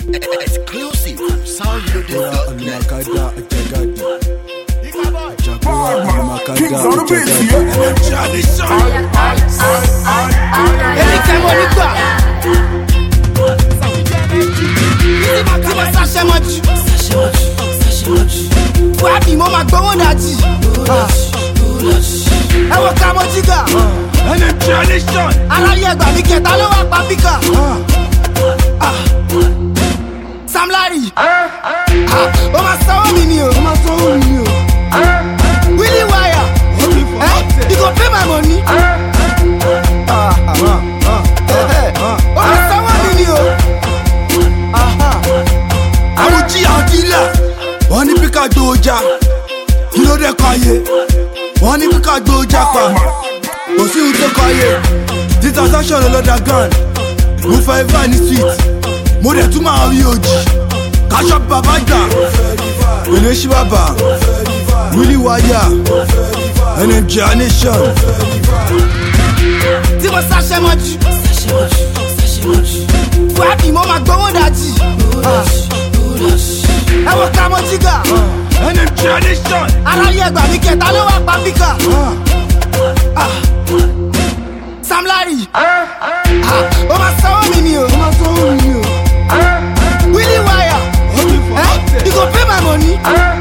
Exclusive from soundreloaded.net. Sam Larry, ó máa sanwó mi ni o. Willy Wire, you go pay my money. Ó máa sanwó mi ni o. Àwọn jí àdílà, wọ́n ní bí ká gbé ọjà, kí ló dé káyé? Wọ́n ní bí ká gbé ọjà pa, kò sí ohun tó káyé. Tí transaction lọ́dà gan, mo fẹ́ ifá ní street, mo dẹ̀ tún máa rí òjì. Káṣọ́ bàbá gbà, èlé ṣí bàbá, Willy Wire, NMG Nation. Tí mo ṣàṣẹ mọ́jú, Fúàbí mo máa gbowó dájì. Ẹ wo ká mo jígà, NMG Nation. aráyé ẹgbà mi kẹta ló wà pa píkà. Sam Larry, ó máa sanwó mi ni o. Willy Wire, you go pay my money.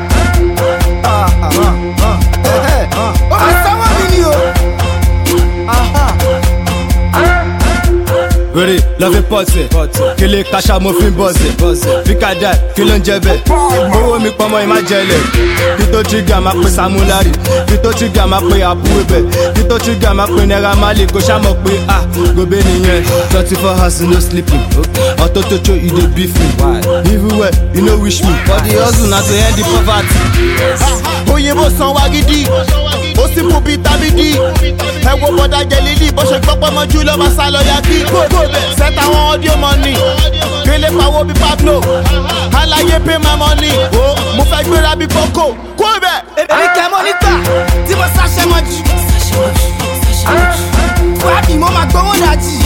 Ó máa sanwó mi ni o. Wèrè lọ́fín pọ̀sẹ̀, kele kàṣà mo fi ń bọ̀sẹ̀, fíkàdá kí ló ń jẹ bẹ́ẹ̀, owó mi pọ́nmọ́ ìmá jẹlẹ̀, kí tó tírígà máa pe Sam Larry, kí tó tírígà máa pe àbúrò bẹ̀, kí tó tírígà máa pe Naira Marley, kò ṣá mọ̀ pé gòbé nìyẹn, 24 hours no sleeping, ọ̀tọ̀tọ̀tọ̀ you dey beef me, everywhere you no wish me, for the hustle na to end the poverty. Òyìnbó san wá gidi, ó sì mú bíi tábìdì, ẹ wo bọ́dá jẹ lílì, bó ṣe gbọ́pọ́ mọ́jú ló máa sá lọ yá kí. Set àwọn audio money, gbélé pawó bí Pablo, aláyé pay my money, mo fẹ́ gbéra bí Poco, kó bẹ̀. Èmi kẹ́ mo nígbà tí mo ṣàṣẹ mọ́jú. Fúàbí mo máa gbowó dájì.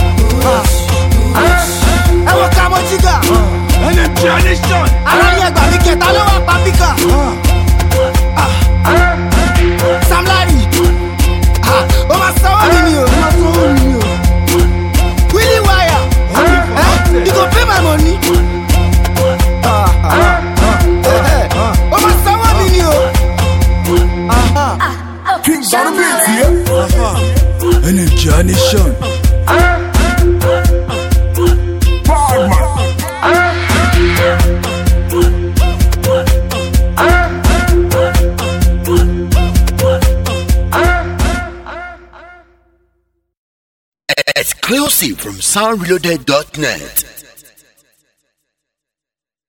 Ẹ wo ká mo jígà, NMG Nation. aráyé ẹgbà mi kẹta ló wà pa píkà. Sam Larry, ó máa sanwó mi ni o. Willy Wire, you go pay my money. Ó máa sanwó mi ni o. NMG Nation. Exclusive from soundreloaded.net.